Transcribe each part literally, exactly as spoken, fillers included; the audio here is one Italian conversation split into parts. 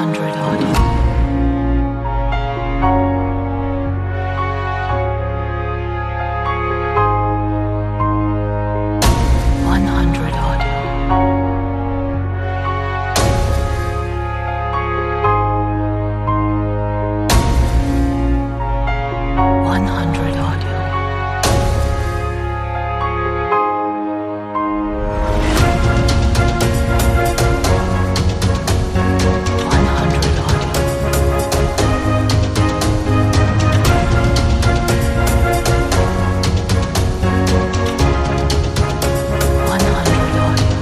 hundred audio. one hundred audio. one hundred audio. one hundred audio. one hundred audio.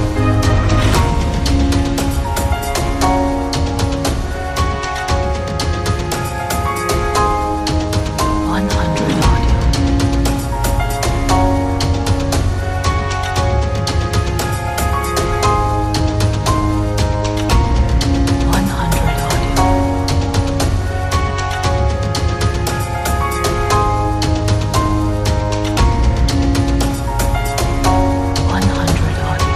one hundred audio. one hundred audio. one hundred audio.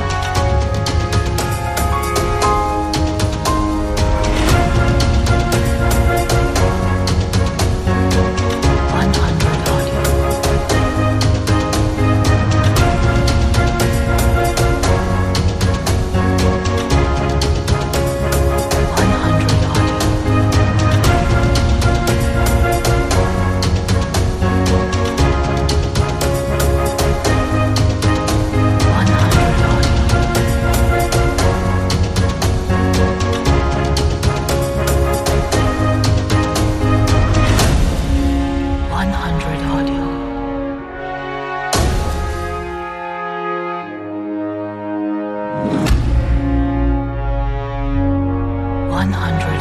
one hundred audio. one hundred audio. one hundred audio. one hundred audio. one hundred